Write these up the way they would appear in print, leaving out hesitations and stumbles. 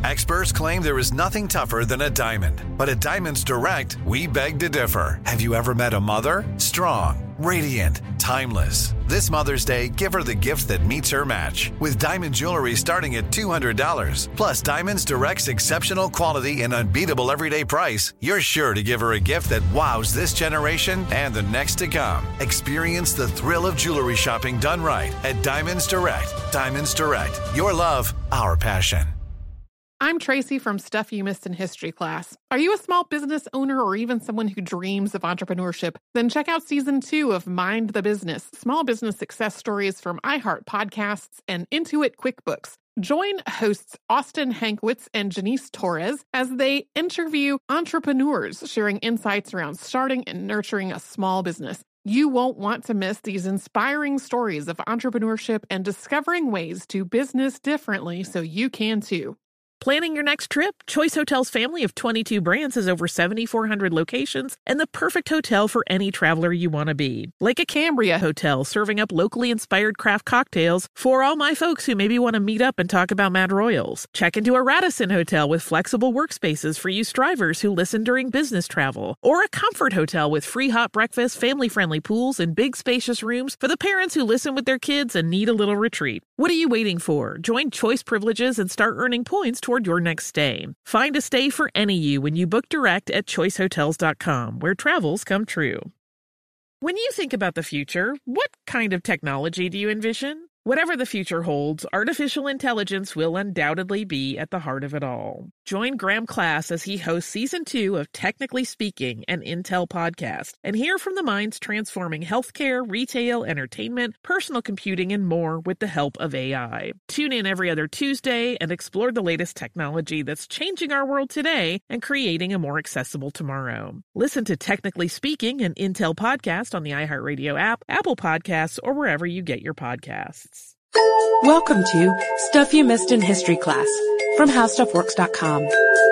Experts claim there is nothing tougher than a diamond. But at Diamonds Direct, we beg to differ. Have you ever met a mother? Strong, radiant, timeless. This Mother's Day, give her the gift that meets her match. With diamond jewelry starting at $200. Plus Diamonds Direct's exceptional quality and unbeatable everyday price, you're sure to give her a gift that wows this generation and the next to come. Experience the thrill of jewelry shopping done right at Diamonds Direct. Diamonds Direct. Your love, our passion. I'm Tracy from Stuff You Missed in History class. Are you a small business owner or even someone who dreams of entrepreneurship? Then check out Season 2 of Mind the Business, Small Business Success Stories from iHeart Podcasts and Intuit QuickBooks. Join hosts Austin Hankwitz and Janice Torres as they interview entrepreneurs sharing insights around starting and nurturing a small business. You won't want to miss these inspiring stories of entrepreneurship and discovering ways to business differently so you can too. Planning your next trip? Choice Hotels' family of 22 brands has over 7,400 locations and the perfect hotel for any traveler you want to be. Like a Cambria Hotel, serving up locally inspired craft cocktails for all my folks who maybe want to meet up and talk about Mad Royals. Check into a Radisson Hotel with flexible workspaces for you strivers who listen during business travel. Or a Comfort Hotel with free hot breakfast, family-friendly pools, and big spacious rooms for the parents who listen with their kids and need a little retreat. What are you waiting for? Join Choice Privileges and start earning points toward your next stay. Find a stay for any you when you book direct at choicehotels.com, where travels come true. When you think about the future, what kind of technology do you envision? Whatever the future holds, artificial intelligence will undoubtedly be at the heart of it all. Join Graham Class as he hosts Season 2 of Technically Speaking, an Intel podcast, and hear from the minds transforming healthcare, retail, entertainment, personal computing, and more with the help of AI. Tune in every other Tuesday and explore the latest technology that's changing our world today and creating a more accessible tomorrow. Listen to Technically Speaking, an Intel podcast on the iHeartRadio app, Apple Podcasts, or wherever you get your podcasts. Welcome to Stuff You Missed in History class from HowStuffWorks.com.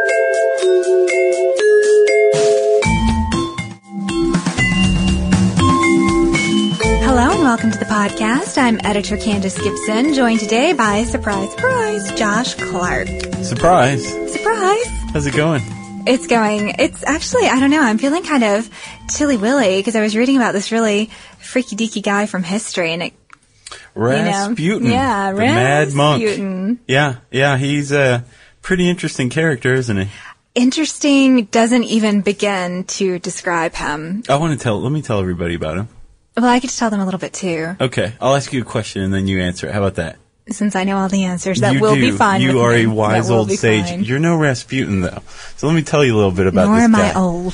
Hello and welcome to the podcast. I'm editor Candace Gibson, joined today by, surprise, Josh Clark. Surprise. Surprise. How's it going? It's actually, I don't know, I'm feeling kind of chilly-willy because I was reading about this really freaky-deaky guy from history and it Rasputin. Yeah, the Mad Monk. Rasputin. Yeah, he's a pretty interesting character, isn't he? Interesting doesn't even begin to describe him. Let me tell everybody about him. Well, I get to tell them a little bit too. Okay, I'll ask you a question and then you answer it. How about that? Since I know all the answers, that will be fine. You are a wise old sage. Fine. You're no Rasputin, though. So let me tell you a little bit about this guy. Nor am I old.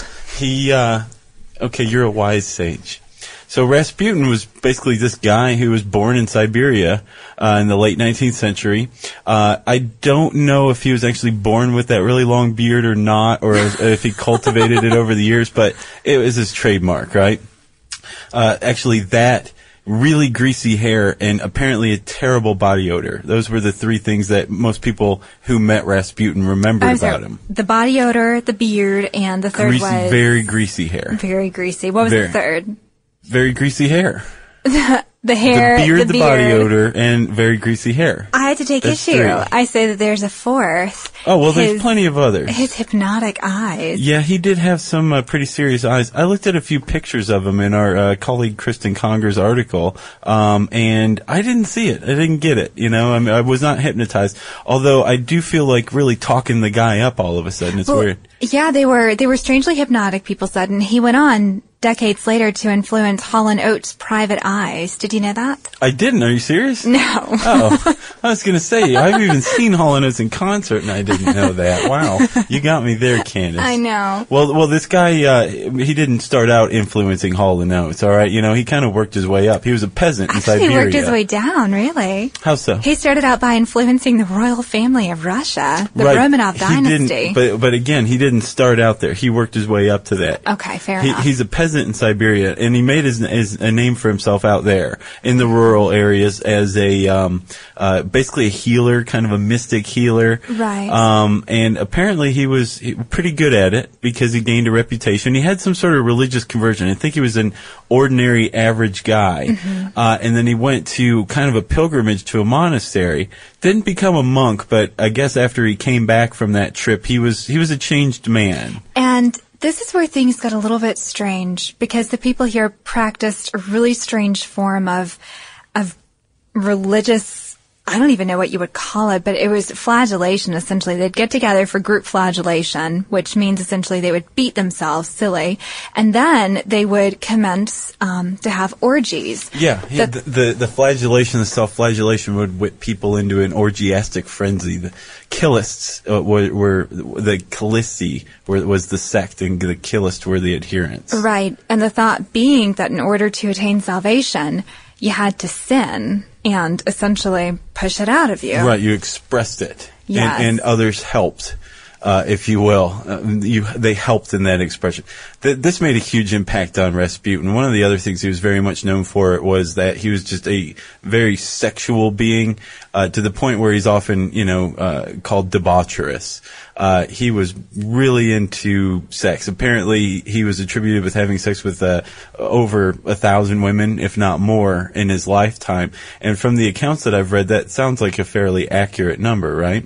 Okay, you're a wise sage. So Rasputin was basically this guy who was born in Siberia in the late 19th century. I don't know if he was actually born with that really long beard or not, or if he cultivated it over the years, but it was his trademark, right? Actually, that really greasy hair and apparently a terrible body odor. Those were the three things that most people who met Rasputin remembered about him. The body odor, the beard, and the third was... Very greasy hair. Very greasy. What was the third? Very greasy hair. The hair, the beard, the body odor, and very greasy hair. I had to take issue. Three. I say that there's a fourth. Oh, well, there's plenty of others. His hypnotic eyes. Yeah, he did have some pretty serious eyes. I looked at a few pictures of him in our colleague Kristen Conger's article, and I didn't see it. I didn't get it. You know, I was not hypnotized. Although I do feel like really talking the guy up all of a sudden. It's weird. Yeah, they were strangely hypnotic, people said, and he went on decades later to influence Hall & Oates' Private Eyes. Did you know that? I didn't. Are you serious? No. Oh, I was going to say, I've even seen Hall & Oates in concert, and I didn't know that. Wow. You got me there, Candace. I know. Well, this guy, he didn't start out influencing Hall & Oates, all right? You know, he kind of worked his way up. He was a peasant in Siberia. He worked his way down, really. How so? He started out by influencing the royal family of Russia, the Romanov dynasty. But again, he didn't start out there. He worked his way up to that. Okay, fair enough. He's a peasant in Siberia, and he made a name for himself out there. in the rural areas as a basically a healer, kind of a mystic healer. Right. And apparently he was pretty good at it because he gained a reputation. He had some sort of religious conversion. I think he was an ordinary, average guy. Mm-hmm. And then he went to kind of a pilgrimage to a monastery. Didn't become a monk, but I guess after he came back from that trip, he was a changed man. And this is where things got a little bit strange, because the people here practiced a really strange form of religious, I don't even know what you would call it, but it was flagellation, essentially. They'd get together for group flagellation, which means essentially they would beat themselves silly, and then they would commence to have orgies. Yeah, the flagellation, the self-flagellation would whip people into an orgiastic frenzy. The Killists were the Killisti was the sect, and the Killists were the adherents. Right, and the thought being that in order to attain salvation, you had to sin and essentially push it out of you. Right, you expressed it. Yes. And others helped, if you will. They helped in that expression. This made a huge impact on Rasputin. One of the other things he was very much known for was that he was just a very sexual being, to the point where he's often, called debaucherous. He was really into sex. Apparently, he was attributed with having sex with over 1,000 women, if not more, in his lifetime. And from the accounts that I've read, that sounds like a fairly accurate number, right?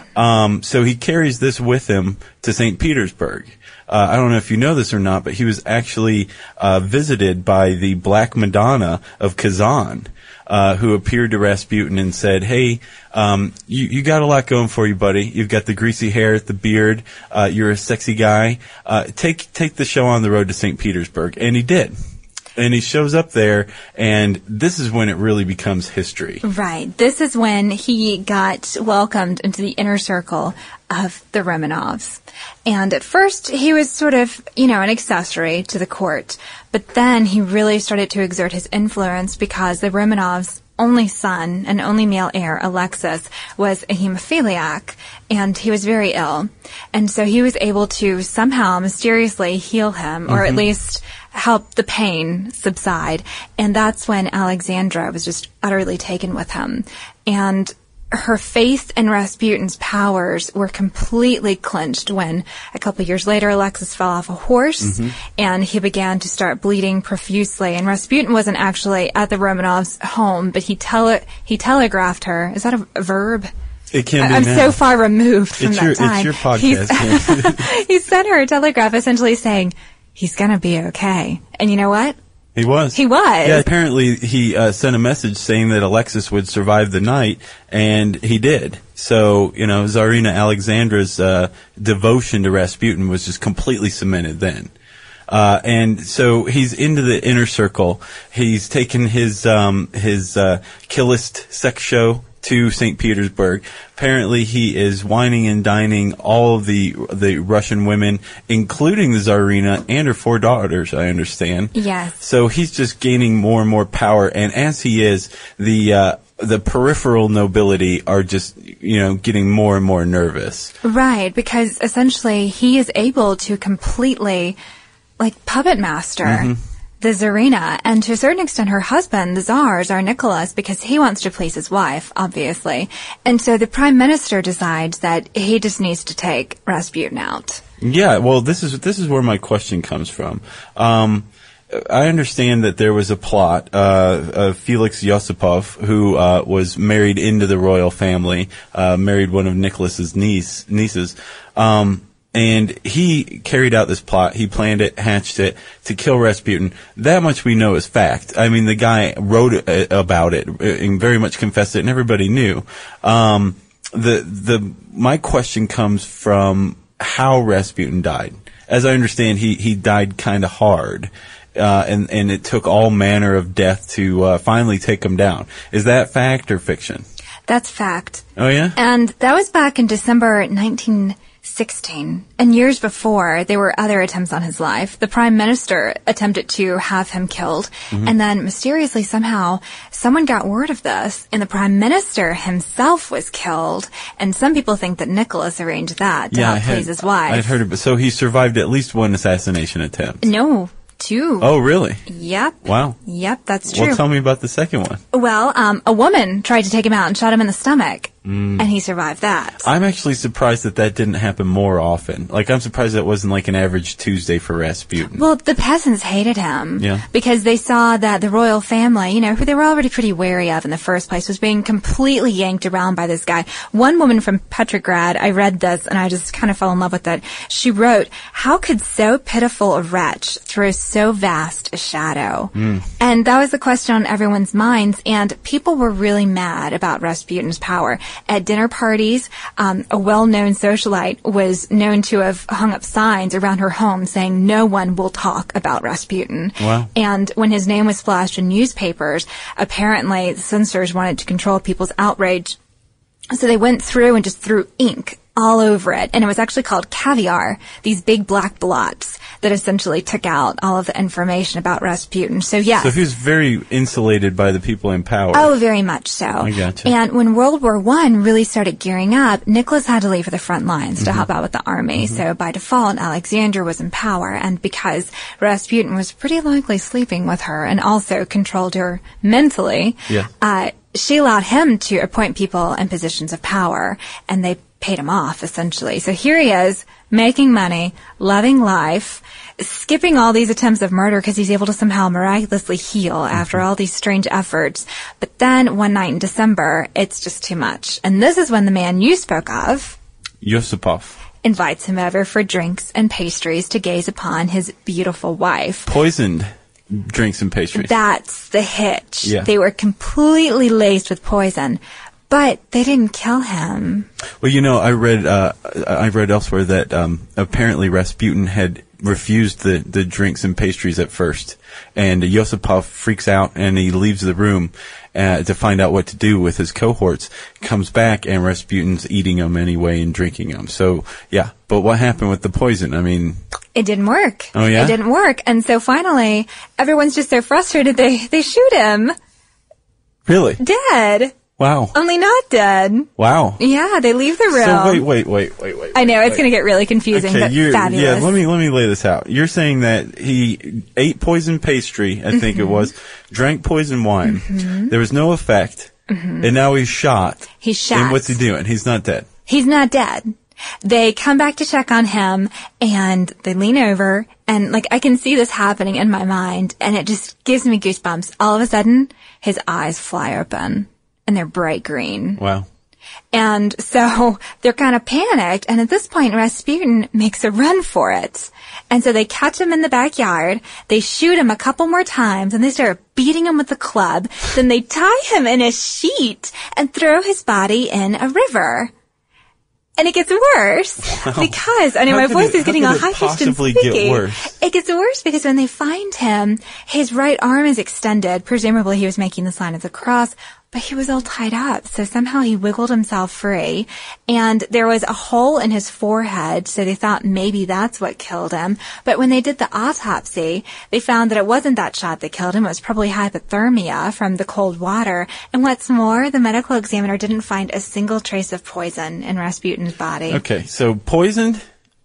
So he carries this with him to St. Petersburg. I don't know if you know this or not, but he was actually visited by the Black Madonna of Kazan, who appeared to Rasputin and said, "Hey, you got a lot going for you, buddy. You've got the greasy hair, the beard. You're a sexy guy. Take the show on the road to St. Petersburg." And he did. And he shows up there, and this is when it really becomes history. Right. This is when he got welcomed into the inner circle of the Romanovs. And at first, he was sort of, an accessory to the court. But then he really started to exert his influence because the Romanovs' only son and only male heir, Alexis, was a hemophiliac, and he was very ill. And so he was able to somehow mysteriously heal him, or at least help the pain subside. And that's when Alexandra was just utterly taken with him. And her faith in Rasputin's powers were completely clinched when a couple of years later Alexis fell off a horse and he began to start bleeding profusely. And Rasputin wasn't actually at the Romanovs' home, but he telegraphed her. Is that a verb? It can be. I'm now. So far removed from that time. It's your podcast. He sent her a telegraph essentially saying, he's going to be okay. And you know what? He was. Yeah, apparently he sent a message saying that Alexis would survive the night, and he did. So, Tsarina Alexandra's devotion to Rasputin was just completely cemented then. And so he's into the inner circle. He's taken his Killist sex show to St. Petersburg. Apparently he is wining and dining all of the Russian women, including the Tsarina and her 4 daughters, I understand. Yes. So he's just gaining more and more power, and as he is, the peripheral nobility are just, getting more and more nervous. Right, because essentially he is able to completely, puppet master the Tsarina, and to a certain extent her husband, the Tsar Nicholas, because he wants to please his wife, obviously. And so the Prime Minister decides that he just needs to take Rasputin out. Yeah, well, this is where my question comes from. I understand that there was a plot of Felix Yosipov, who was married into the royal family, married one of Nicholas's nieces. And he carried out this plot. He planned it, hatched it to kill Rasputin. That much we know is fact. I mean, the guy wrote about it and very much confessed it, and everybody knew. My question comes from how Rasputin died. As I understand, he died kind of hard. And it took all manner of death to finally take him down. Is that fact or fiction? That's fact. Oh, yeah? And that was back in December 1916. And years before, there were other attempts on his life. The Prime Minister attempted to have him killed. And then mysteriously, somehow, someone got word of this, and the Prime Minister himself was killed. And some people think that Nicholas arranged that to help please his wife. I'd heard of it. So he survived at least one assassination attempt. No. 2. Oh, really? Yep. Wow. Yep, that's true. Well, tell me about the second one. Well, a woman tried to take him out and shot him in the stomach, and he survived that. I'm actually surprised that didn't happen more often. Like, I'm surprised that wasn't like an average Tuesday for Rasputin. Well, the peasants hated him Yeah. because they saw that the royal family, who they were already pretty wary of in the first place, was being completely yanked around by this guy. One woman from Petrograd, I read this and I just kind of fell in love with it. She wrote, "How could so pitiful a wretch throw so vast a shadow?" And that was the question on everyone's minds, and people were really mad about Rasputin's power. At dinner parties, a well-known socialite was known to have hung up signs around her home saying, "No one will talk about Rasputin." Wow. And when his name was flashed in newspapers, apparently the censors wanted to control people's outrage. So they went through and just threw ink all over it. And it was actually called caviar, these big black blots that essentially took out all of the information about Rasputin. So, yes. So he was very insulated by the people in power. Oh, very much so. I gotcha. And when World War I really started gearing up, Nicholas had to leave for the front lines to help out with the army. So by default, Alexander was in power. And because Rasputin was pretty likely sleeping with her and also controlled her mentally, she allowed him to appoint people in positions of power. And they paid him off, essentially. So here he is, making money, loving life, skipping all these attempts of murder because he's able to somehow miraculously heal after all these strange efforts. But then one night in December, it's just too much. And this is when the man you spoke of, Yosipov, invites him over for drinks and pastries to gaze upon his beautiful wife. poisoned drinks and pastries. That's the hitch. Yeah. They were completely laced with poison. But they didn't kill him. Well, I read elsewhere that apparently Rasputin had refused the drinks and pastries at first, and Yosipov freaks out and he leaves the room to find out what to do with his cohorts. Comes back and Rasputin's eating them anyway and drinking them. So yeah, but what happened with the poison? I mean, it didn't work. Oh yeah, it didn't work, and so finally, everyone's just so frustrated they shoot him. Really? Dead. Wow. Only not dead. Wow. Yeah, they leave the room. So wait. I know, it's going to get really confusing, but fabulous. Yeah, let me lay this out. You're saying that he ate poison pastry, I think it was, drank poison wine. There was no effect, and now he's shot. He's shot. And what's he doing? He's not dead. He's not dead. They come back to check on him, and they lean over, and I can see this happening in my mind, and it just gives me goosebumps. All of a sudden, his eyes fly open. And they're bright green. Wow. And so they're kind of panicked. And at this point, Rasputin makes a run for it. And so they catch him in the backyard. They shoot him a couple more times and they start beating him with a club. Then they tie him in a sheet and throw his body in a river. And it gets worse because, my voice is getting all high-pitched and squeaky. It gets worse because when they find him, his right arm is extended. Presumably he was making the sign of the cross, but he was all tied up. So somehow he wiggled himself free. And there was a hole in his forehead, so they thought maybe that's what killed him. But when they did the autopsy, they found that it wasn't that shot that killed him. It was probably hypothermia from the cold water. And what's more, the medical examiner didn't find a single trace of poison in Rasputin's body. Okay, so poisoned,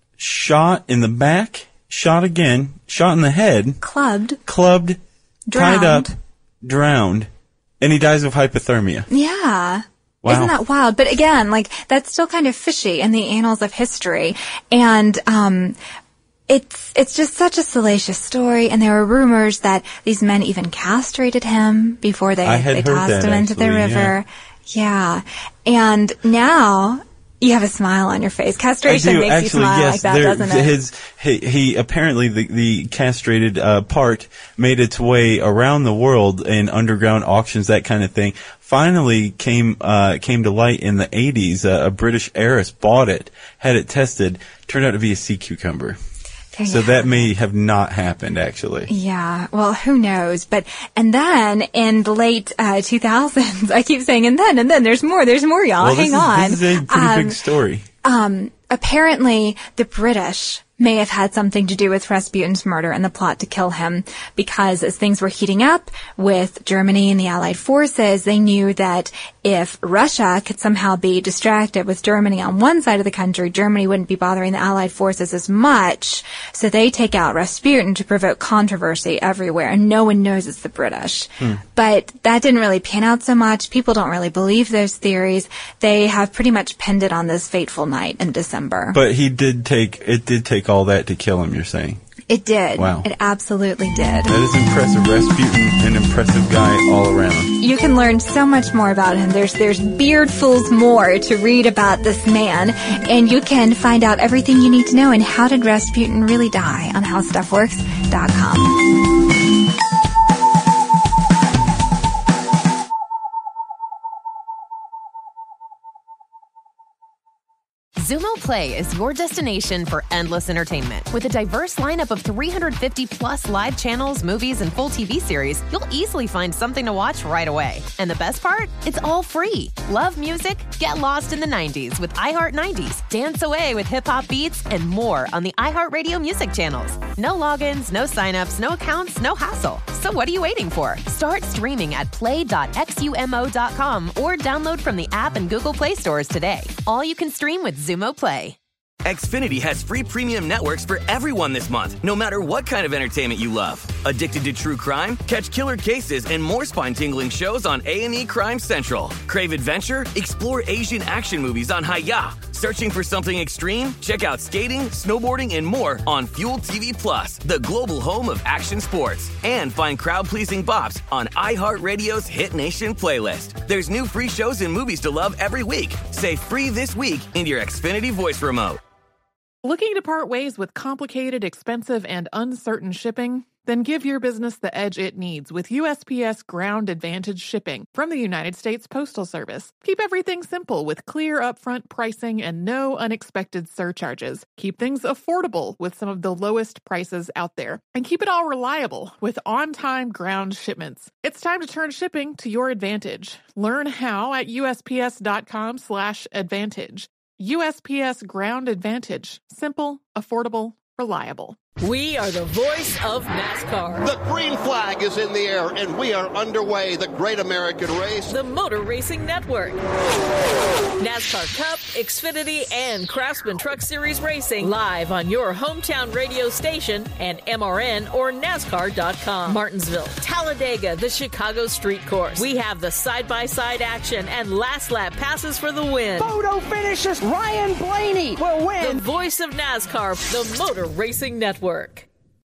shot in the back, shot again, shot in the head. Clubbed. Drowned. Tied up, drowned. And he dies of hypothermia. Yeah. Wow. Isn't that wild? But again, that's still kind of fishy in the annals of history. And, it's just such a salacious story. And there were rumors that these men even castrated him before they tossed him into the river. Yeah. And now you have a smile on your face. Castration makes you smile like that, doesn't it? He apparently the castrated part made its way around the world in underground auctions, that kind of thing. Finally came to light in the 80s. A British heiress bought it, had it tested, turned out to be a sea cucumber. So that may have not happened, actually. Yeah, well, who knows? And then in the late 2000s, I keep saying, and then there's more, y'all. Well, Hang on. This is a pretty big story. Apparently, the British may have had something to do with Rasputin's murder and the plot to kill him, because as things were heating up with Germany and the Allied forces, they knew that if Russia could somehow be distracted with Germany on one side of the country, Germany wouldn't be bothering the Allied forces as much. So they take out Rasputin to provoke controversy everywhere, and no one knows it's the British. But that didn't really pan out so much. People don't really believe those theories. They have pretty much pinned it on this fateful night in December. But it did take all that to kill him, you're saying? It did. Wow. It absolutely did. That is impressive. Rasputin, an impressive guy all around. You can learn so much more about him. There's beardfuls more to read about this man, and you can find out everything you need to know and how did Rasputin really die on HowStuffWorks.com. Xumo Play is your destination for endless entertainment. With a diverse lineup of 350-plus live channels, movies, and full TV series, you'll easily find something to watch right away. And the best part? It's all free. Love music? Get lost in the 90s with iHeart 90s, dance away with hip-hop beats, and more on the iHeartRadio music channels. No logins, no signups, no accounts, no hassle. So what are you waiting for? Start streaming at play.xumo.com or download from the app and Google Play stores today. All you can stream with Xumo Play. Xfinity has free premium networks for everyone this month, no matter what kind of entertainment you love. Addicted to true crime? Catch killer cases and more spine-tingling shows on A&E Crime Central. Crave adventure? Explore Asian action movies on Hi-Ya. Searching for something extreme? Check out skating, snowboarding, and more on Fuel TV Plus, the global home of action sports. And find crowd-pleasing bops on iHeartRadio's Hit Nation playlist. There's new free shows and movies to love every week. Say free this week in your Xfinity voice remote. Looking to part ways with complicated, expensive, and uncertain shipping? Then give your business the edge it needs with USPS Ground Advantage shipping from the United States Postal Service. Keep everything simple with clear upfront pricing and no unexpected surcharges. Keep things affordable with some of the lowest prices out there. And keep it all reliable with on-time ground shipments. It's time to turn shipping to your advantage. Learn how at USPS.com/advantage. USPS Ground Advantage. Simple, affordable, reliable. We are the voice of NASCAR. The green flag is in the air, and we are underway. The Great American Race. The Motor Racing Network. NASCAR Cup, Xfinity, and Craftsman Truck Series Racing live on your hometown radio station and MRN or NASCAR.com. Martinsville, Talladega, the Chicago Street Course. We have the side-by-side action and last lap passes for the win. Photo finishes. Ryan Blaney will win. The voice of NASCAR, the Motor Racing Network.